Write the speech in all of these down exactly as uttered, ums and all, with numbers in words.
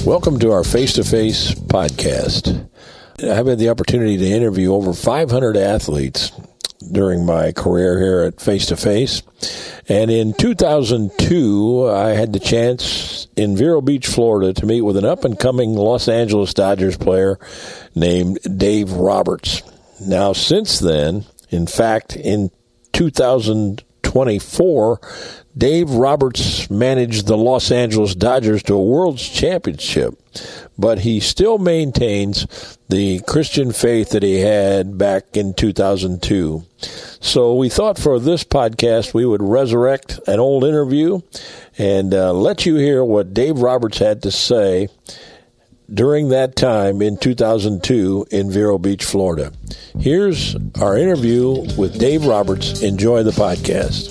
Welcome to our face-to-face podcast. I've had the opportunity to interview over five hundred athletes during my career here at Face to Face. And in two thousand two, I had the chance in Vero Beach, Florida, to meet with an up-and-coming Los Angeles Dodgers player named Dave Roberts. Now, since then, in fact, in two thousand twenty-four, Dave Roberts managed the Los Angeles Dodgers to a World Championship, but he still maintains the Christian faith that he had back in two thousand two. So we thought for this podcast we would resurrect an old interview and uh, let you hear what Dave Roberts had to say during that time in two thousand two in Vero Beach, Florida. Here's our interview with Dave Roberts. Enjoy the podcast.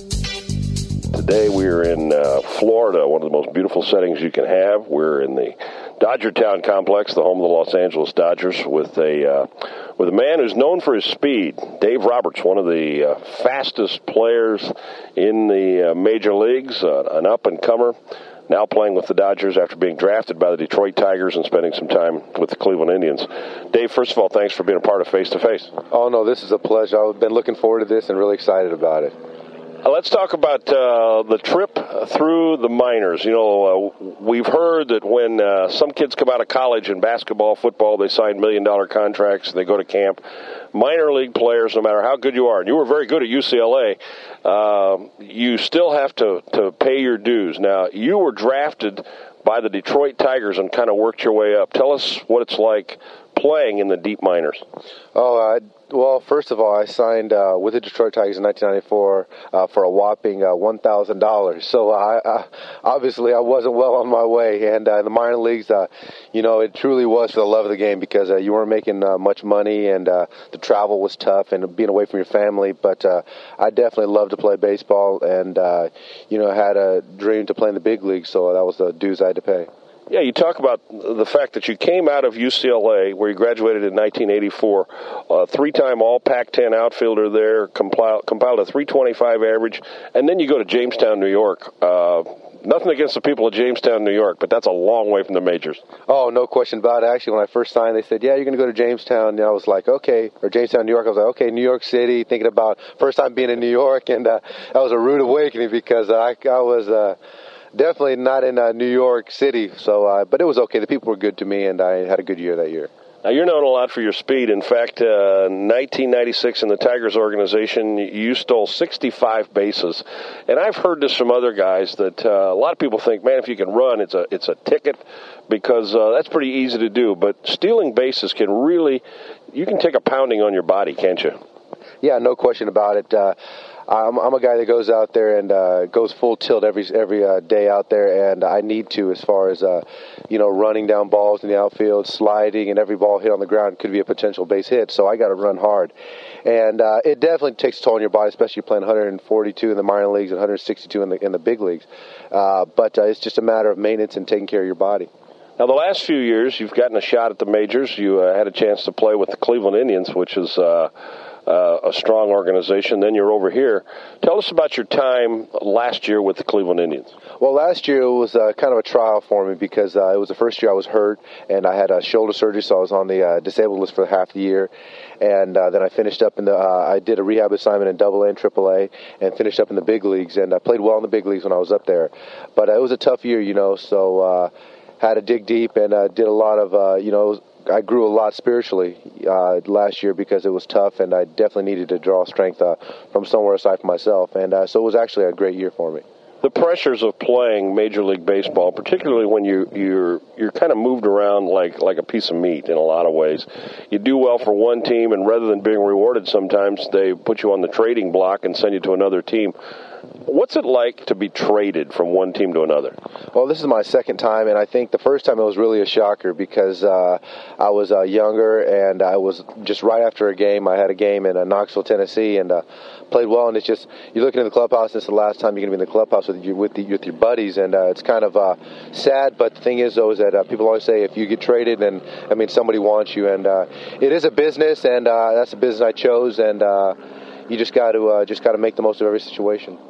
Today we're in uh, Florida, one of the most beautiful settings you can have. We're in the Dodger Town complex, the home of the Los Angeles Dodgers, with a uh, with a man who's known for his speed, Dave Roberts, one of the uh, fastest players in the uh, major leagues, uh, an up-and-comer, now playing with the Dodgers after being drafted by the Detroit Tigers and spending some time with the Cleveland Indians. Dave, first of all, thanks for being a part of Face to Face. Oh, no, this is a pleasure. I've been looking forward to this and really excited about it. Uh, let's talk about uh, the trip through the minors. You know, uh, we've heard that when uh, some kids come out of college in basketball, football, they sign million-dollar contracts, they go to camp. Minor league players, no matter how good you are, and you were very good at U C L A, uh, you still have to, to pay your dues. Now, you were drafted by the Detroit Tigers and kind of worked your way up. Tell us what it's like playing in the deep minors. Oh, uh, well, first of all, I signed uh, with the Detroit Tigers in nineteen ninety-four uh, for a whopping uh, one thousand dollars. So I, uh, obviously I wasn't well on my way. And uh, in the minor leagues, uh, you know, it truly was for the love of the game because uh, you weren't making uh, much money and uh, the travel was tough and being away from your family. But uh, I definitely loved to play baseball and, uh, you know, had a dream to play in the big leagues. So that was the dues I had to pay. Yeah, you talk about the fact that you came out of U C L A, where you graduated in nineteen eighty-four, uh, three-time All Pac ten outfielder there, compiled, compiled a three twenty-five average, and then you go to Jamestown, New York. Uh, nothing against the people of Jamestown, New York, but that's a long way from the majors. Oh, no question about it. Actually, when I first signed, they said, yeah, you're going to go to Jamestown. And I was like, okay, or Jamestown, New York. I was like, okay, New York City, thinking about first time being in New York, and uh, that was a rude awakening because I, I was... Uh, Definitely not in uh, New York City, so uh, but it was okay. The people were good to me, and I had a good year that year. Now, you're known a lot for your speed. In fact, uh, nineteen ninety-six in the Tigers organization, you stole sixty-five bases. And I've heard this from other guys that uh, a lot of people think, man, if you can run, it's a it's a ticket because uh, that's pretty easy to do. But stealing bases can really, you can take a pounding on your body, can't you? Yeah, no question about it. Uh, I'm, I'm a guy that goes out there and uh, goes full tilt every every uh, day out there, and I need to as far as, uh, you know, running down balls in the outfield, sliding, and every ball hit on the ground could be a potential base hit, so I got to run hard. And uh, it definitely takes a toll on your body, especially playing one forty-two in the minor leagues and one sixty-two in the, in the big leagues. Uh, but uh, it's just a matter of maintenance and taking care of your body. Now, the last few years, you've gotten a shot at the majors. You uh, had a chance to play with the Cleveland Indians, which is... Uh, Uh, a strong organization. Then you're over here. Tell us about your time last year with the Cleveland Indians. Well, last year it was uh, kind of a trial for me because uh, it was the first year I was hurt, and I had a shoulder surgery, so I was on the uh, disabled list for half the year. And uh, then I finished up in the, uh, I did a rehab assignment in double A and triple A and finished up in the big leagues, and I played well in the big leagues when I was up there. But uh, it was a tough year, you know, so uh, had to dig deep and uh, did a lot of, uh, you know, I grew a lot spiritually uh, last year because it was tough, and I definitely needed to draw strength uh, from somewhere aside from myself. And uh, so it was actually a great year for me. The pressures of playing Major League Baseball, particularly when you, you're you're kind of moved around like, like a piece of meat in a lot of ways. You do well for one team, and rather than being rewarded sometimes, they put you on the trading block and send you to another team. What's it like to be traded from one team to another? Well, this is my second time, and I think the first time it was really a shocker because uh, I was uh, younger, and I was just right after a game. I had a game in uh, Knoxville, Tennessee, and uh, played well. And it's just you're looking in the clubhouse, and it's the last time you're going to be in the clubhouse with your with, the, with your buddies, and uh, it's kind of uh, sad. But the thing is, though, is that uh, people always say if you get traded, then I mean somebody wants you, and uh, it is a business, and uh, that's a business I chose, and uh, you just got to uh, just got to make the most of every situation.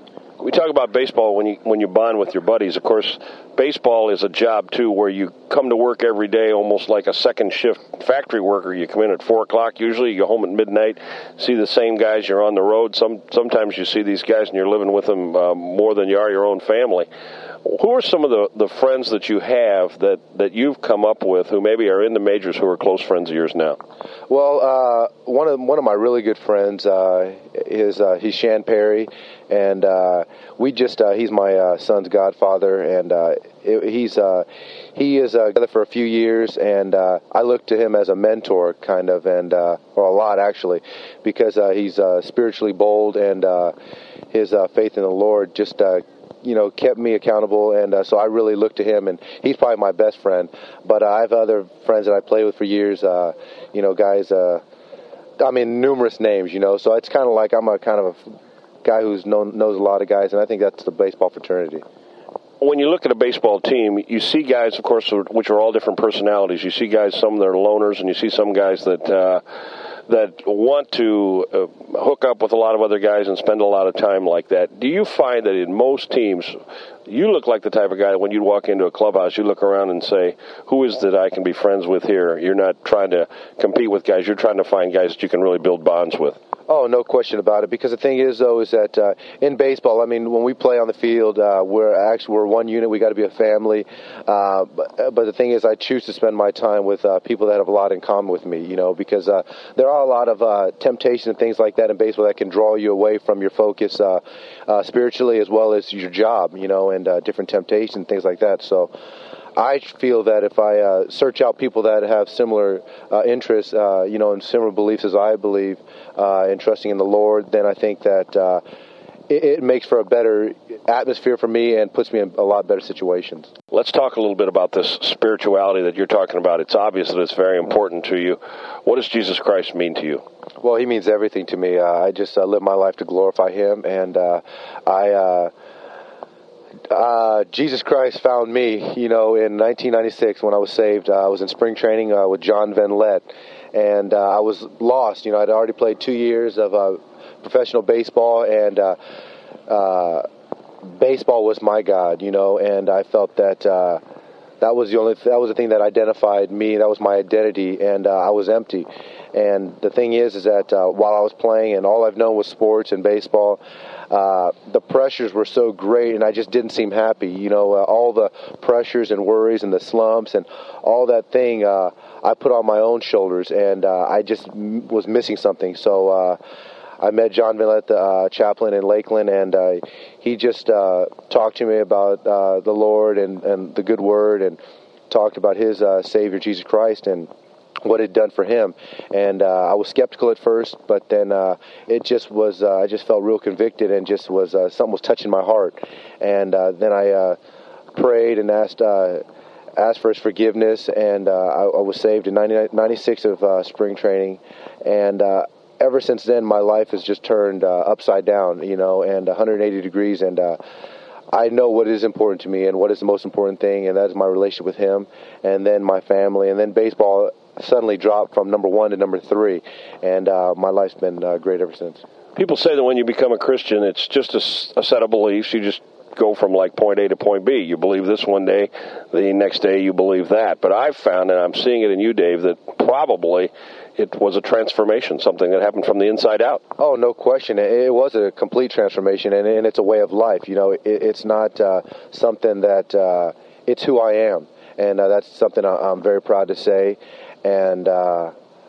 We talk about baseball when you when you bond with your buddies. Of course, baseball is a job, too, where you come to work every day almost like a second shift factory worker. You come in at four o'clock usually, you go home at midnight, see the same guys, you're on the road. Some Sometimes you see these guys and you're living with them uh, more than you are your own family. Who are some of the, the friends that you have that, that you've come up with who maybe are in the majors who are close friends of yours now? Well, uh, one of one of my really good friends uh, is uh, he's Shan Perry, and uh, we just uh, he's my uh, son's godfather, and uh, it, he's uh, he is uh, together for a few years, and uh, I look to him as a mentor, kind of, and uh, or a lot actually, because uh, he's uh, spiritually bold, and uh, his uh, faith in the Lord just. Uh, you know, kept me accountable, and uh, so I really look to him, and he's probably my best friend. But uh, I have other friends that I played with for years, uh, you know, guys, uh, I mean, numerous names, you know, so it's kind of like I'm a kind of a guy who's known, knows a lot of guys, and I think that's the baseball fraternity. When you look at a baseball team, you see guys, of course, which are all different personalities. You see guys, some that are loners, and you see some guys that uh, that want to uh, hook up with a lot of other guys and spend a lot of time like that. Do you find that in most teams, you look like the type of guy that when you walk into a clubhouse, you look around and say, who is that I can be friends with here? You're not trying to compete with guys. You're trying to find guys that you can really build bonds with. Oh, no question about it. Because the thing is, though, is that uh, in baseball, I mean, when we play on the field, uh, we're actually we're one unit. We got to be a family. Uh, but, but the thing is, I choose to spend my time with uh, people that have a lot in common with me. You know, because uh, there are a lot of uh, temptations and things like that in baseball that can draw you away from your focus uh, uh, spiritually as well as your job. You know, and uh, different temptations and things like that. So. I feel that if I uh, search out people that have similar uh, interests, uh, you know, and similar beliefs as I believe, uh, in trusting in the Lord, then I think that uh, it, it makes for a better atmosphere for me and puts me in a lot better situations. Let's talk a little bit about this spirituality that you're talking about. It's obvious that it's very important to you. What does Jesus Christ mean to you? Well, he means everything to me. Uh, I just uh, live my life to glorify him, and uh, I... Uh, Uh, Jesus Christ found me, you know, in nineteen ninety-six when I was saved. Uh, I was in spring training uh, with John Van Lett, and uh, I was lost. You know, I'd already played two years of uh, professional baseball, and uh, uh, baseball was my God, you know, and I felt that uh, that was the only th- that was the thing that identified me. That was my identity, and uh, I was empty. And the thing is, is that uh, while I was playing, and all I've known was sports and baseball. Uh, the pressures were so great, and I just didn't seem happy. You know, uh, all the pressures and worries and the slumps and all that thing uh, I put on my own shoulders, and uh, I just m- was missing something. So uh, I met John Van Lett, the uh, chaplain in Lakeland, and uh, he just uh, talked to me about uh, the Lord and, and the good word, and talked about his uh, Savior, Jesus Christ, and what it had done for him. And uh, I was skeptical at first, but then uh, it just was, uh, I just felt real convicted, and just was, uh, something was touching my heart. And uh, then I uh, prayed and asked uh, asked for his forgiveness, and uh, I, I was saved in ninety-six of uh, spring training. And uh, ever since then, my life has just turned uh, upside down, you know, and one hundred eighty degrees, and uh, I know what is important to me and what is the most important thing, and that is my relationship with him, and then my family, and then baseball suddenly dropped from number one to number three, and uh, my life's been uh, great ever since. People say that when you become a Christian, it's just a, a set of beliefs. You just go from like point A to point B. You believe this one day, the next day you believe that. But I've found, and I'm seeing it in you, Dave, that probably it was a transformation, something that happened from the inside out. Oh, no question. It, it was a complete transformation, and, and it's a way of life. You know, it, it's not uh, something that, uh, it's who I am, and uh, that's something I, I'm very proud to say. And uh,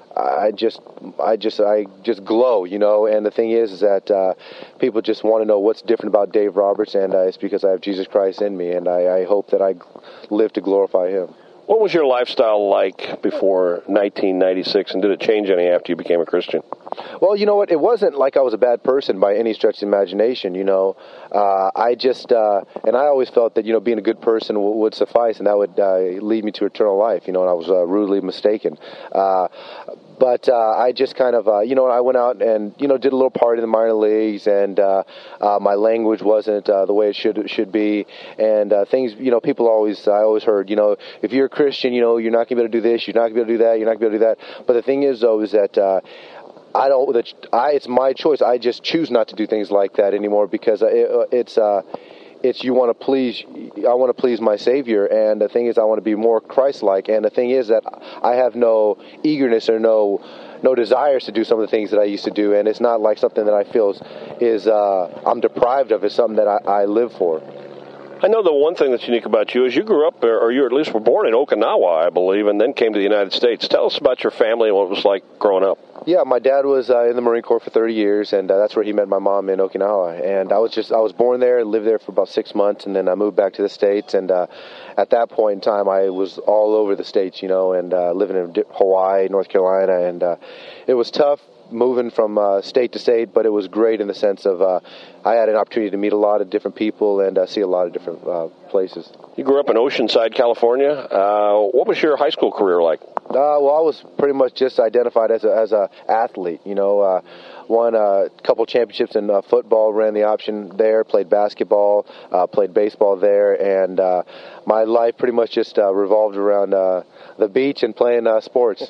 I just, I just, I just glow, you know. And the thing is, is that uh, people just want to know what's different about Dave Roberts, and uh, it's because I have Jesus Christ in me, and I, I hope that I live to glorify Him. What was your lifestyle like before nineteen ninety-six, and did it change any after you became a Christian? Well, you know what? It wasn't like I was a bad person by any stretch of the imagination, you know. Uh, I just, uh, and I always felt that, you know, being a good person w- would suffice, and that would uh, lead me to eternal life, you know, and I was uh, rudely mistaken. Uh, but uh, I just kind of, uh, you know, I went out and, you know, did a little part in the minor leagues, and uh, uh, my language wasn't uh, the way it should should be, and uh, things, you know, people always, I always heard, you know, if you're a Christian, you know, you're not going to be able to do this, you're not going to be able to do that, you're not going to be able to do that. But the thing is, though, is that uh, I don't. I it's my choice. I just choose not to do things like that anymore because it, it's. Uh, It's you want to please, I want to please my Savior, and the thing is I want to be more Christ-like, and the thing is that I have no eagerness or no no desires to do some of the things that I used to do, and it's not like something that I feel is, is uh, I'm deprived of. It's something that I, I live for. I know the one thing that's unique about you is you grew up, or you at least were born in Okinawa, I believe, and then came to the United States. Tell us about your family and what it was like growing up. Yeah, my dad was uh, in the Marine Corps for thirty years, and uh, that's where he met my mom in Okinawa. And I was just I was born there, lived there for about six months, and then I moved back to the States. And uh, at that point in time, I was all over the States, you know, and uh, living in Hawaii, North Carolina, and uh, it was tough moving from uh, state to state, but it was great in the sense of uh, I had an opportunity to meet a lot of different people and uh, see a lot of different uh, places. You grew up in Oceanside, California. Uh, what was your high school career like? Uh, well, I was pretty much just identified as a as a athlete. You know, uh, won a couple championships in uh, football, ran the option there, played basketball, uh, played baseball there, and uh, my life pretty much just uh, revolved around uh, the beach and playing uh, sports.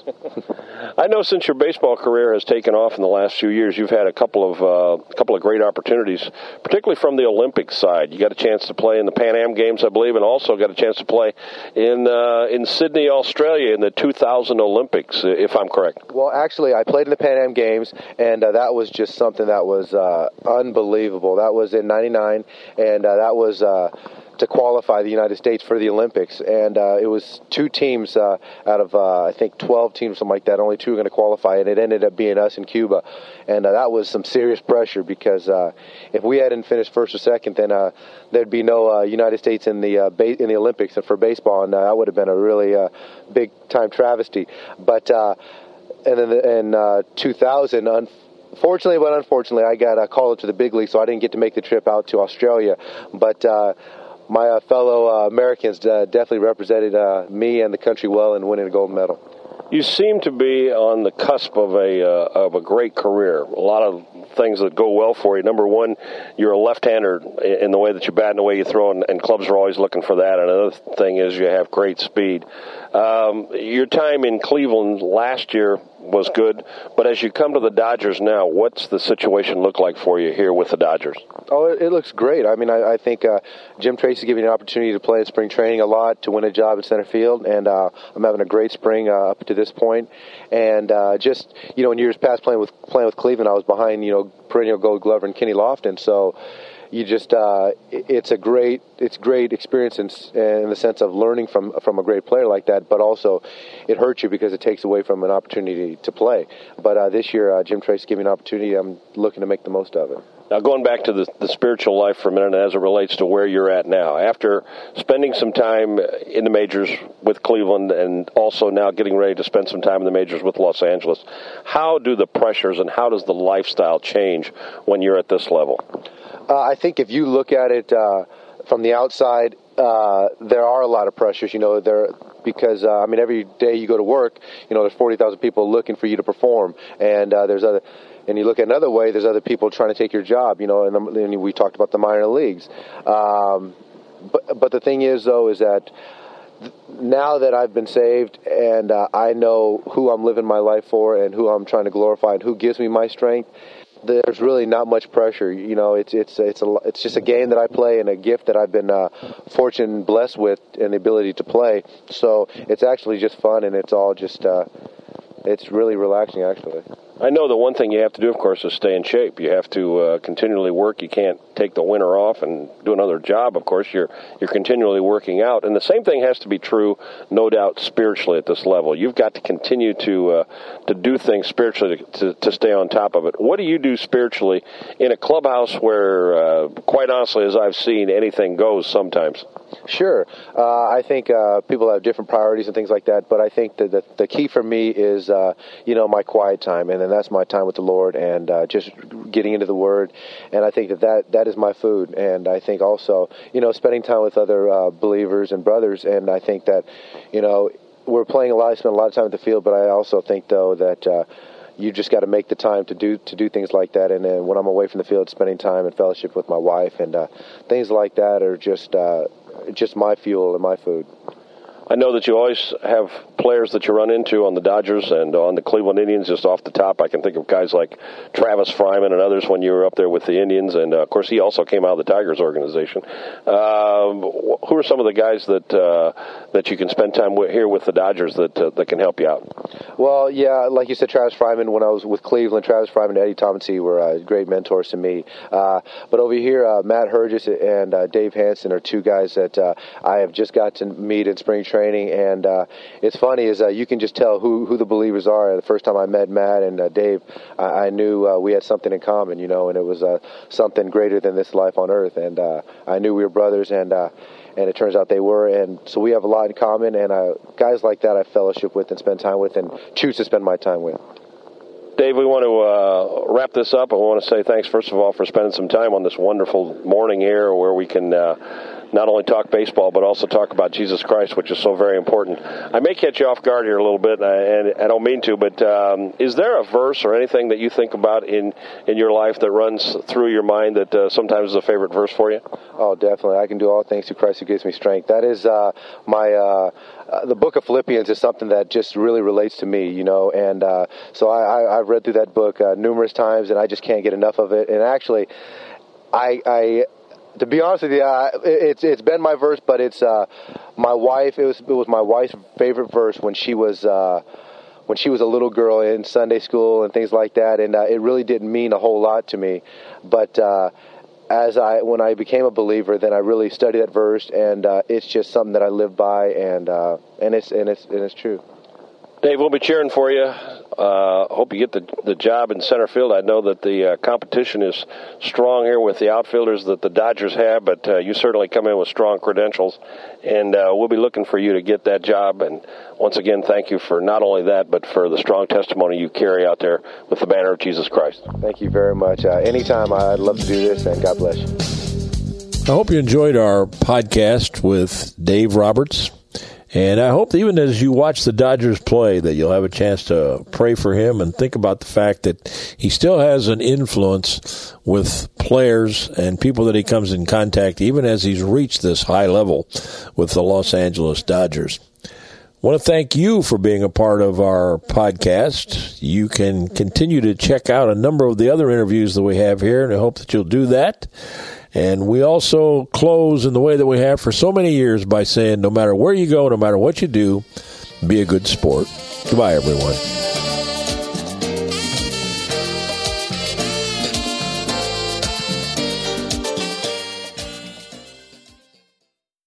I know since your baseball career has taken off in the last few years, you've had a couple of uh, couple of great opportunities, particularly from the Olympic side. You got a chance to play in the Pan Am Games, I believe, and also got a chance to play in uh, in Sydney, Australia, in the two thousand Olympics, if I'm correct. Well, actually, I played in the Pan Am Games, and uh, that was just something that was uh, unbelievable. That was in ninety-nine, and uh, that was uh, to qualify the United States for the Olympics. And uh, it was two teams uh, out of, uh, I think, twelve teams, something like that. Only two were going to qualify, and it ended up being us and Cuba. And uh, that was some serious pressure because uh, if we hadn't finished first or second, then uh, there'd be no uh, United States in the uh, ba- in the Olympics for baseball, and uh, that would have been a really uh, big-time travesty. But uh, and then in uh, two thousand, unfortunately, but unfortunately, I got uh, called up to the big league, so I didn't get to make the trip out to Australia. But uh, my uh, fellow uh, Americans uh, definitely represented uh, me and the country well in winning a gold medal. You seem to be on the cusp of a uh, of a great career. A lot of things that go well for you. Number one, you're a left-hander in the way that you bat and the way you throw, and, and clubs are always looking for that. Another thing is you have great speed. Um, your time in Cleveland last year was good, but as you come to the Dodgers now, what's the situation look like for you here with the Dodgers? Oh, it, it looks great. I mean, I, I think uh, Jim Tracy gave me an opportunity to play in spring training a lot, to win a job in center field, and uh, I'm having a great spring uh, up to this point. And uh, just, you know, in years past playing with playing with Cleveland, I was behind, you know, perennial Gold Glover and Kenny Lofton, so you just uh, it's a great it's great experience in, in the sense of learning from from a great player like that, but also it hurts you because it takes away from an opportunity to play. But uh, this year, uh, Jim Tracy gave me an opportunity. I'm looking to make the most of it. Now, going back to the, the spiritual life for a minute as it relates to where you're at now, after spending some time in the majors with Cleveland and also now getting ready to spend some time in the majors with Los Angeles, how do the pressures and how does the lifestyle change when you're at this level? Uh, I think if you look at it uh, from the outside, uh, there are a lot of pressures, you know, there because, uh, I mean, every day you go to work, you know, there's forty thousand people looking for you to perform, and uh, there's other, and you look at another way, there's other people trying to take your job, you know, and, the, and we talked about the minor leagues. Um, but, but the thing is, though, is that now that I've been saved and uh, I know who I'm living my life for and who I'm trying to glorify and who gives me my strength, there's really not much pressure. You know, it's it's it's a it's just a game that I play and a gift that I've been uh, fortunate and blessed with and the ability to play. So it's actually just fun, and it's all just uh, it's really relaxing, actually. I know the one thing you have to do, of course, is stay in shape. You have to uh, continually work. You can't take the winter off and do another job. Of course, you're you're continually working out, and the same thing has to be true, no doubt, spiritually at this level. You've got to continue to uh, to do things spiritually to, to to stay on top of it. What do you do spiritually in a clubhouse where, uh, quite honestly, as I've seen, anything goes sometimes? Sure. Uh, I think uh, people have different priorities and things like that, but I think that the, the key for me is, uh, you know, my quiet time, and then that's my time with the Lord and uh, just getting into the Word, and I think that, that that is my food, and I think also, you know, spending time with other uh, believers and brothers, and I think that, you know, we're playing a lot, I spend a lot of time at the field, but I also think, though, that uh, you just got to make the time to do to do things like that. And then when I'm away from the field, spending time in fellowship with my wife and uh, things like that are just uh, just my fuel and my food. I know that you always have players that you run into on the Dodgers and on the Cleveland Indians. Just off the top, I can think of guys like Travis Fryman and others when you were up there with the Indians. And, uh, of course, he also came out of the Tigers organization. Um, who are some of the guys that uh, that you can spend time with here with the Dodgers that uh, that can help you out? Well, yeah, like you said, Travis Fryman, when I was with Cleveland, Travis Fryman and Eddie Thompson were uh, great mentors to me. Uh, but over here, uh, Matt Hergis and uh, Dave Hansen are two guys that uh, I have just got to meet in spring training. And uh, it's funny is uh, you can just tell who, who the believers are. The first time I met Matt and uh, Dave, I, I knew uh, we had something in common, you know, and it was uh, something greater than this life on earth. And uh, I knew we were brothers, and uh, and it turns out they were. And so we have a lot in common. And uh, guys like that I fellowship with and spend time with and choose to spend my time with. Dave, we want to uh, wrap this up. I want to say thanks, first of all, for spending some time on this wonderful morning here where we can uh, not only talk baseball but also talk about Jesus Christ, which is so very important. I may catch you off guard here a little bit, and I, and I don't mean to, but um, is there a verse or anything that you think about in, in your life that runs through your mind that uh, sometimes is a favorite verse for you? Oh, definitely. I can do all things through Christ who gives me strength. That is uh, my... Uh, Uh, the book of Philippians is something that just really relates to me, you know, and uh, so I, I, I've read through that book uh, numerous times, and I just can't get enough of it. And actually, I, I to be honest with you, uh, it's it's been my verse, but it's uh, my wife. It was it was my wife's favorite verse when she was. Uh, when she was a little girl in Sunday school and things like that, and uh, it really didn't mean a whole lot to me, but. Uh, As I, when I became a believer, then I really studied that verse, and uh, it's just something that I live by, and uh, and it's and it's and it's true. Dave, we'll be cheering for you. Uh, hope you get the the job in center field. I know that the uh, competition is strong here with the outfielders that the Dodgers have, but uh, you certainly come in with strong credentials, and uh, we'll be looking for you to get that job. And once again, thank you for not only that, but for the strong testimony you carry out there with the banner of Jesus Christ. Thank you very much. Uh, anytime, I'd love to do this, and God bless you. I hope you enjoyed our podcast with Dave Roberts. And I hope that even as you watch the Dodgers play that you'll have a chance to pray for him and think about the fact that he still has an influence with players and people that he comes in contact, even as he's reached this high level with the Los Angeles Dodgers. I want to thank you for being a part of our podcast. You can continue to check out a number of the other interviews that we have here, and I hope that you'll do that. And we also close in the way that we have for so many years by saying no matter where you go, no matter what you do, be a good sport. Goodbye, everyone.